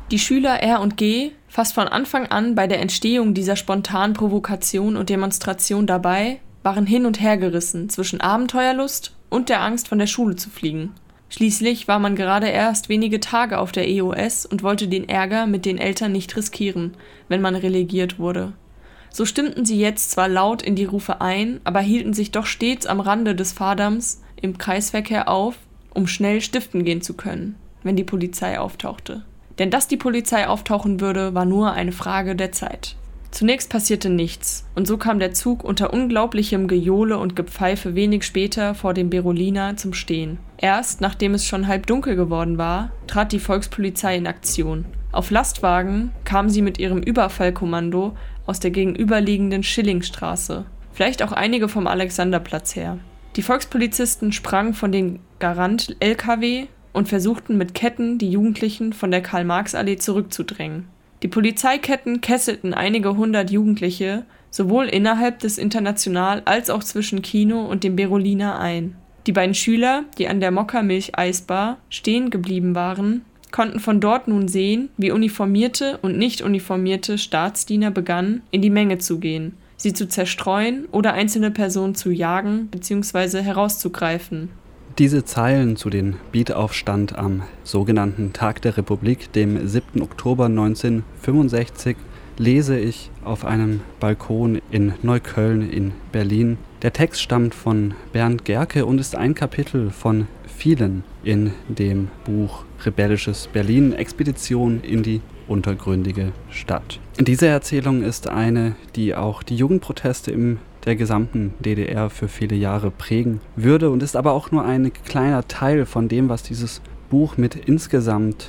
Die Schüler R und G, fast von Anfang an bei der Entstehung dieser spontanen Provokation und Demonstration dabei, waren hin und her gerissen zwischen Abenteuerlust und der Angst, von der Schule zu fliegen. Schließlich war man gerade erst wenige Tage auf der EOS und wollte den Ärger mit den Eltern nicht riskieren, wenn man relegiert wurde. So stimmten sie jetzt zwar laut in die Rufe ein, aber hielten sich doch stets am Rande des Fahrdamms im Kreisverkehr auf, um schnell stiften gehen zu können, wenn die Polizei auftauchte. Denn dass die Polizei auftauchen würde, war nur eine Frage der Zeit. Zunächst passierte nichts, und so kam der Zug unter unglaublichem Gejohle und Gepfeife wenig später vor dem Berolina zum Stehen. Erst nachdem es schon halb dunkel geworden war, trat die Volkspolizei in Aktion. Auf Lastwagen kam sie mit ihrem Überfallkommando aus der gegenüberliegenden Schillingstraße, vielleicht auch einige vom Alexanderplatz her. Die Volkspolizisten sprangen von den Garant-LKW und versuchten mit Ketten die Jugendlichen von der Karl-Marx-Allee zurückzudrängen. Die Polizeiketten kesselten einige hundert Jugendliche, sowohl innerhalb des International als auch zwischen Kino und dem Berolina ein. Die beiden Schüler, die an der Mokka-Milch-Eisbar stehen geblieben waren, konnten von dort nun sehen, wie uniformierte und nicht uniformierte Staatsdiener begannen, in die Menge zu gehen, sie zu zerstreuen oder einzelne Personen zu jagen bzw. herauszugreifen. Diese Zeilen zu den Beat-Aufstand am sogenannten Tag der Republik, dem 7. Oktober 1965, lese ich auf einem Balkon in Neukölln in Berlin. Der Text stammt von Bernd Gerke und ist ein Kapitel von vielen in dem Buch Rebellisches Berlin, Expedition in die untergründige Stadt. Diese Erzählung ist eine, die auch die Jugendproteste in der gesamten DDR für viele Jahre prägen würde und ist aber auch nur ein kleiner Teil von dem, was dieses Buch mit insgesamt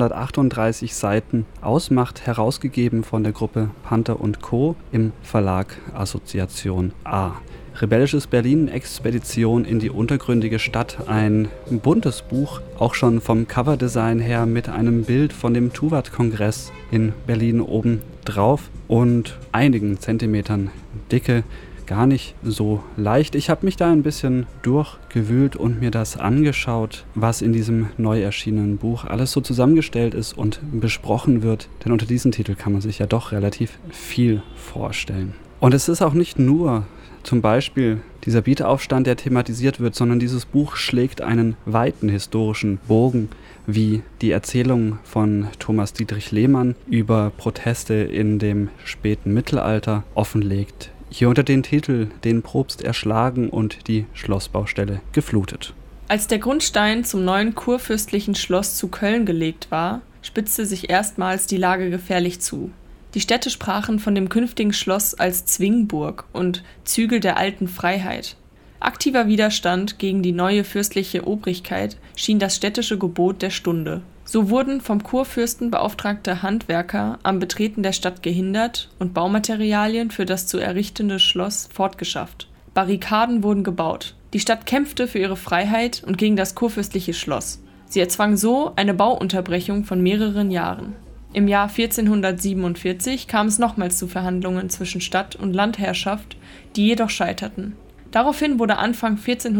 838 Seiten ausmacht, herausgegeben von der Gruppe Panther & Co. im Verlag Assoziation A. Rebellisches Berlin, Expedition in die untergründige Stadt, ein buntes Buch, auch schon vom Coverdesign her mit einem Bild von dem Tuvat-Kongress in Berlin oben drauf und einigen Zentimetern Dicke. Gar nicht so leicht. Ich habe mich da ein bisschen durchgewühlt und mir das angeschaut, was in diesem neu erschienenen Buch alles so zusammengestellt ist und besprochen wird. Denn unter diesem Titel kann man sich ja doch relativ viel vorstellen. Und es ist auch nicht nur zum Beispiel dieser Beat-Aufstand, der thematisiert wird, sondern dieses Buch schlägt einen weiten historischen Bogen, wie die Erzählung von Thomas Dietrich Lehmann über Proteste in dem späten Mittelalter offenlegt. Hier unter den Titel »Den Propst erschlagen und die Schlossbaustelle geflutet«. Als der Grundstein zum neuen kurfürstlichen Schloss zu Köln gelegt war, spitzte sich erstmals die Lage gefährlich zu. Die Städte sprachen von dem künftigen Schloss als Zwingburg und Zügel der alten Freiheit. Aktiver Widerstand gegen die neue fürstliche Obrigkeit schien das städtische Gebot der Stunde. So wurden vom Kurfürsten beauftragte Handwerker am Betreten der Stadt gehindert und Baumaterialien für das zu errichtende Schloss fortgeschafft. Barrikaden wurden gebaut. Die Stadt kämpfte für ihre Freiheit und gegen das kurfürstliche Schloss. Sie erzwang so eine Bauunterbrechung von mehreren Jahren. Im Jahr 1447 kam es nochmals zu Verhandlungen zwischen Stadt und Landherrschaft, die jedoch scheiterten. Daraufhin wurde Anfang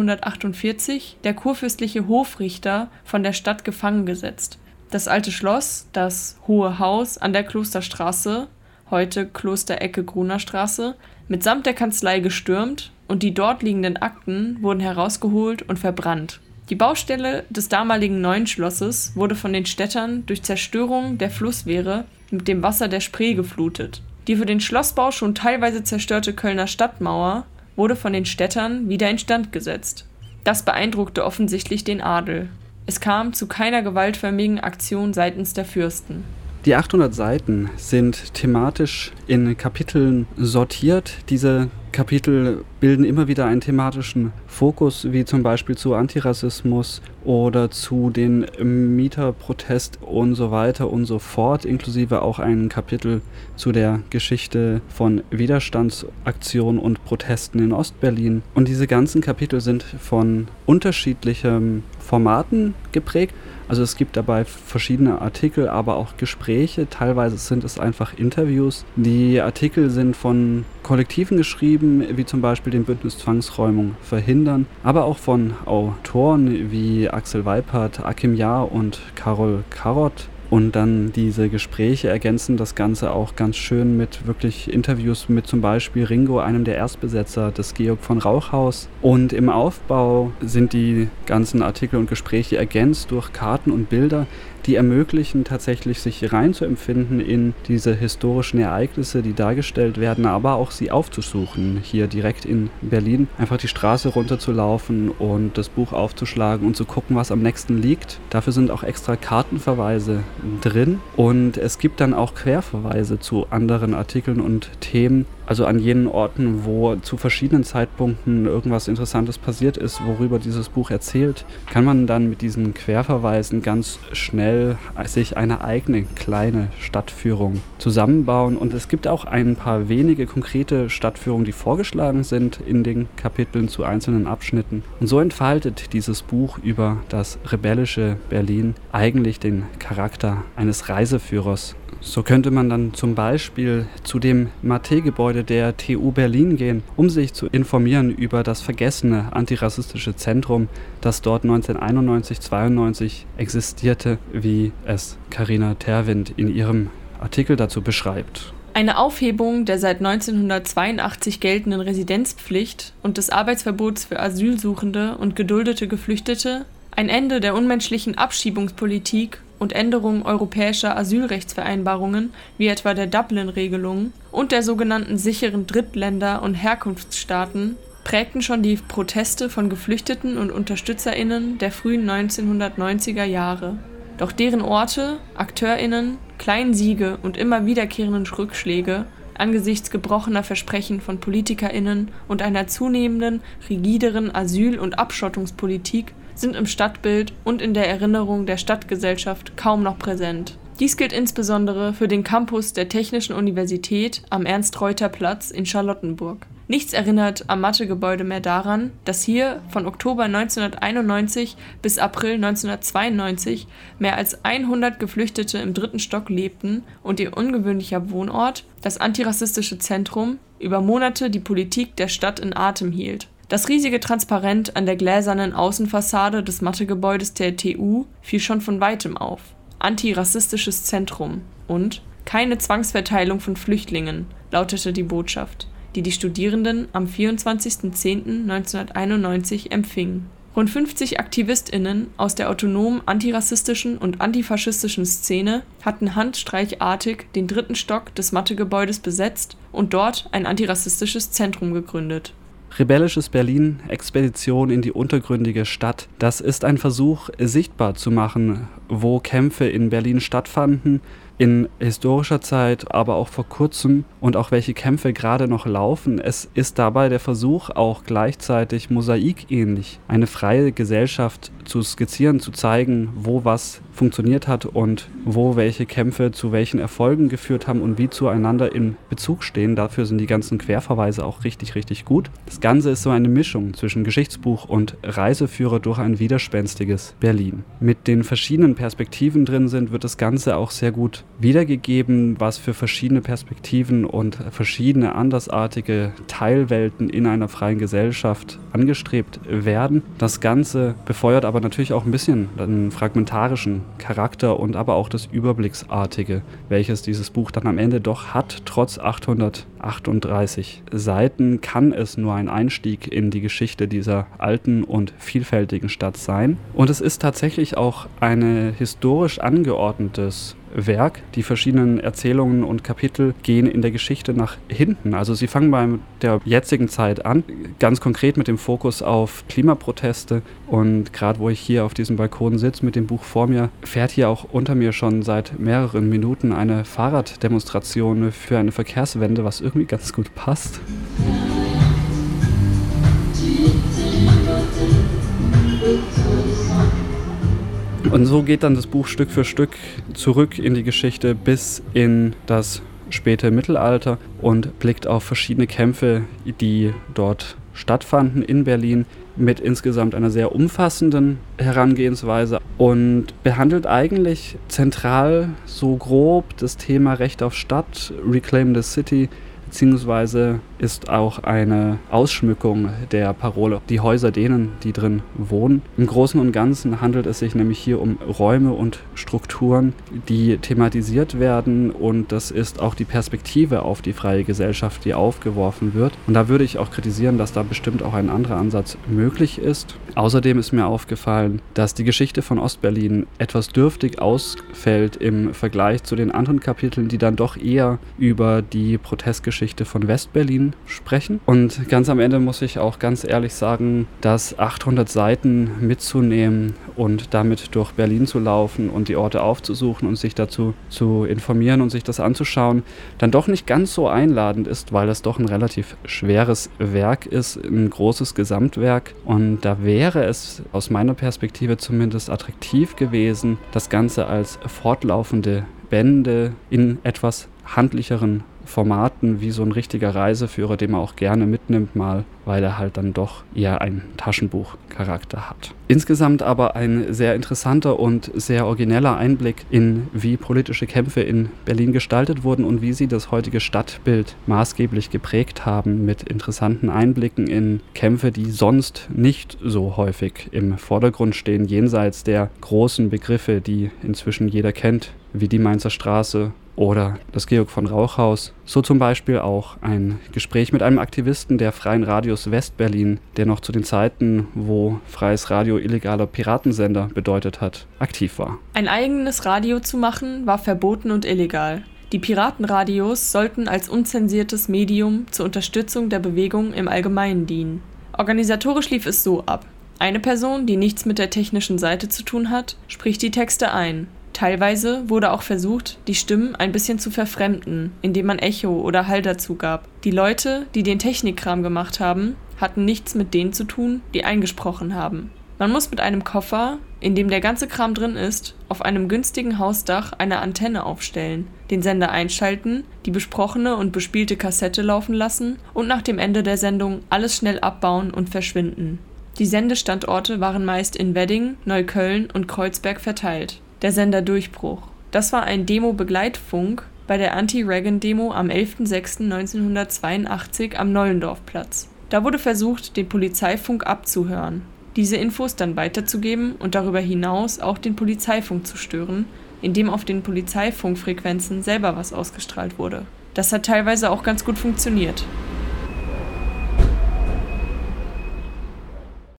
1448 der kurfürstliche Hofrichter von der Stadt gefangen gesetzt. Das alte Schloss, das Hohe Haus an der Klosterstraße, heute Klosterecke Gruner Straße, mitsamt der Kanzlei gestürmt und die dort liegenden Akten wurden herausgeholt und verbrannt. Die Baustelle des damaligen neuen Schlosses wurde von den Städtern durch Zerstörung der Flusswehre mit dem Wasser der Spree geflutet. Die für den Schlossbau schon teilweise zerstörte Kölner Stadtmauer wurde von den Städtern wieder instand gesetzt. Das beeindruckte offensichtlich den Adel. Es kam zu keiner gewaltförmigen Aktion seitens der Fürsten. Die 800 Seiten sind thematisch in Kapiteln sortiert. Diese Kapitel bilden immer wieder einen thematischen Fokus, wie zum Beispiel zu Antirassismus oder zu den Mieterprotest und so weiter und so fort, inklusive auch ein Kapitel zu der Geschichte von Widerstandsaktionen und Protesten in Ostberlin. Und diese ganzen Kapitel sind von unterschiedlichen Formaten geprägt. Also es gibt dabei verschiedene Artikel, aber auch Gespräche. Teilweise sind es einfach Interviews. Die Artikel sind von Kollektiven geschrieben, wie zum Beispiel dem Bündnis Zwangsräumung verhindern, aber auch von Autoren wie Axel Weipert, Akim Jahr und Carol Karot. Und dann diese Gespräche ergänzen das Ganze auch ganz schön mit wirklich Interviews mit zum Beispiel Ringo, einem der Erstbesetzer des Georg von Rauchhaus. Und im Aufbau sind die ganzen Artikel und Gespräche ergänzt durch Karten und Bilder, die ermöglichen, tatsächlich sich reinzuempfinden in diese historischen Ereignisse, die dargestellt werden, aber auch sie aufzusuchen, hier direkt in Berlin. Einfach die Straße runterzulaufen und das Buch aufzuschlagen und zu gucken, was am nächsten liegt. Dafür sind auch extra Kartenverweise drin und es gibt dann auch Querverweise zu anderen Artikeln und Themen, also an jenen Orten, wo zu verschiedenen Zeitpunkten irgendwas Interessantes passiert ist, worüber dieses Buch erzählt, kann man dann mit diesen Querverweisen ganz schnell sich eine eigene kleine Stadtführung zusammenbauen. Und es gibt auch ein paar wenige konkrete Stadtführungen, die vorgeschlagen sind in den Kapiteln zu einzelnen Abschnitten. Und so entfaltet dieses Buch über das rebellische Berlin eigentlich den Charakter eines Reiseführers. So könnte man dann zum Beispiel zu dem Mathé-Gebäude der TU Berlin gehen, um sich zu informieren über das vergessene antirassistische Zentrum, das dort 1991-92 existierte, wie es Carina Terwind in ihrem Artikel dazu beschreibt. Eine Aufhebung der seit 1982 geltenden Residenzpflicht und des Arbeitsverbots für Asylsuchende und geduldete Geflüchtete, ein Ende der unmenschlichen Abschiebungspolitik und Änderung europäischer Asylrechtsvereinbarungen, wie etwa der Dublin-Regelung und der sogenannten sicheren Drittländer und Herkunftsstaaten, prägten schon die Proteste von Geflüchteten und UnterstützerInnen der frühen 1990er Jahre. Doch deren Orte, AkteurInnen, kleinen Siege und immer wiederkehrenden Rückschläge angesichts gebrochener Versprechen von PolitikerInnen und einer zunehmenden, rigideren Asyl- und Abschottungspolitik sind im Stadtbild und in der Erinnerung der Stadtgesellschaft kaum noch präsent. Dies gilt insbesondere für den Campus der Technischen Universität am Ernst-Reuter-Platz in Charlottenburg. Nichts erinnert am Mathegebäude mehr daran, dass hier von Oktober 1991 bis April 1992 mehr als 100 Geflüchtete im 3. Stock lebten und ihr ungewöhnlicher Wohnort, das antirassistische Zentrum, über Monate die Politik der Stadt in Atem hielt. Das riesige Transparent an der gläsernen Außenfassade des Mathegebäudes der TU fiel schon von weitem auf. Antirassistisches Zentrum und keine Zwangsverteilung von Flüchtlingen, lautete die Botschaft, die die Studierenden am 24.10.1991 empfingen. Rund 50 AktivistInnen aus der autonomen antirassistischen und antifaschistischen Szene hatten handstreichartig den 3. Stock des Mathegebäudes besetzt und dort ein antirassistisches Zentrum gegründet. Rebellisches Berlin, Expedition in die untergründige Stadt. Das ist ein Versuch, sichtbar zu machen, wo Kämpfe in Berlin stattfanden, in historischer Zeit, aber auch vor kurzem und auch welche Kämpfe gerade noch laufen. Es ist dabei der Versuch, auch gleichzeitig mosaikähnlich eine freie Gesellschaft zu skizzieren, zu zeigen, wo was funktioniert hat und wo welche Kämpfe zu welchen Erfolgen geführt haben und wie zueinander in Bezug stehen. Dafür sind die ganzen Querverweise auch richtig, richtig gut. Das Ganze ist so eine Mischung zwischen Geschichtsbuch und Reiseführer durch ein widerspenstiges Berlin. Mit den verschiedenen Perspektiven drin sind, wird das Ganze auch sehr gut wiedergegeben, was für verschiedene Perspektiven und verschiedene andersartige Teilwelten in einer freien Gesellschaft angestrebt werden. Das Ganze befeuert aber natürlich auch ein bisschen einen fragmentarischen Charakter und aber auch das Überblicksartige, welches dieses Buch dann am Ende doch hat. Trotz 838 Seiten kann es nur ein Einstieg in die Geschichte dieser alten und vielfältigen Stadt sein. Und es ist tatsächlich auch ein historisch angeordnetes Werk. Die verschiedenen Erzählungen und Kapitel gehen in der Geschichte nach hinten. Also sie fangen bei der jetzigen Zeit an, ganz konkret mit dem Fokus auf Klimaproteste. Und gerade wo ich hier auf diesem Balkon sitze mit dem Buch vor mir, fährt hier auch unter mir schon seit mehreren Minuten eine Fahrraddemonstration für eine Verkehrswende, was irgendwie ganz gut passt. Und so geht dann das Buch Stück für Stück zurück in die Geschichte bis in das späte Mittelalter und blickt auf verschiedene Kämpfe, die dort stattfanden in Berlin, mit insgesamt einer sehr umfassenden Herangehensweise und behandelt eigentlich zentral so grob das Thema Recht auf Stadt, Reclaim the City, beziehungsweise ist auch eine Ausschmückung der Parole die Häuser denen, die drin wohnen. Im Großen und Ganzen handelt es sich nämlich hier um Räume und Strukturen, die thematisiert werden, und das ist auch die Perspektive auf die freie Gesellschaft, die aufgeworfen wird. Und da würde ich auch kritisieren, dass da bestimmt auch ein anderer Ansatz möglich ist. Außerdem ist mir aufgefallen, dass die Geschichte von Ostberlin etwas dürftig ausfällt im Vergleich zu den anderen Kapiteln, die dann doch eher über die Protestgeschichte von Westberlin sprechen. Und ganz am Ende muss ich auch ganz ehrlich sagen, dass 800 Seiten mitzunehmen und damit durch Berlin zu laufen und die Orte aufzusuchen und sich dazu zu informieren und sich das anzuschauen, dann doch nicht ganz so einladend ist, weil es doch ein relativ schweres Werk ist, ein großes Gesamtwerk. Und da wäre es aus meiner Perspektive zumindest attraktiv gewesen, das Ganze als fortlaufende Bände in etwas handlicheren Formaten wie so ein richtiger Reiseführer, den man auch gerne mitnimmt mal, weil er halt dann doch eher einen Taschenbuchcharakter hat. Insgesamt aber ein sehr interessanter und sehr origineller Einblick in, wie politische Kämpfe in Berlin gestaltet wurden und wie sie das heutige Stadtbild maßgeblich geprägt haben, mit interessanten Einblicken in Kämpfe, die sonst nicht so häufig im Vordergrund stehen, jenseits der großen Begriffe, die inzwischen jeder kennt, wie die Mainzer Straße oder das Georg von Rauchhaus. So zum Beispiel auch ein Gespräch mit einem Aktivisten der Freien Radios Westberlin, der noch zu den Zeiten, wo freies Radio illegaler Piratensender bedeutet hat, aktiv war. Ein eigenes Radio zu machen, war verboten und illegal. Die Piratenradios sollten als unzensiertes Medium zur Unterstützung der Bewegung im Allgemeinen dienen. Organisatorisch lief es so ab: Eine Person, die nichts mit der technischen Seite zu tun hat, spricht die Texte ein. Teilweise wurde auch versucht, die Stimmen ein bisschen zu verfremden, indem man Echo oder Hall dazu gab. Die Leute, die den Technikkram gemacht haben, hatten nichts mit denen zu tun, die eingesprochen haben. Man muss mit einem Koffer, in dem der ganze Kram drin ist, auf einem günstigen Hausdach eine Antenne aufstellen, den Sender einschalten, die besprochene und bespielte Kassette laufen lassen und nach dem Ende der Sendung alles schnell abbauen und verschwinden. Die Sendestandorte waren meist in Wedding, Neukölln und Kreuzberg verteilt. Der Sender Durchbruch. Das war ein Demo-Begleitfunk bei der Anti-Reagan-Demo am 11.06.1982 am Nollendorfplatz. Da wurde versucht, den Polizeifunk abzuhören, diese Infos dann weiterzugeben und darüber hinaus auch den Polizeifunk zu stören, indem auf den Polizeifunkfrequenzen selber was ausgestrahlt wurde. Das hat teilweise auch ganz gut funktioniert.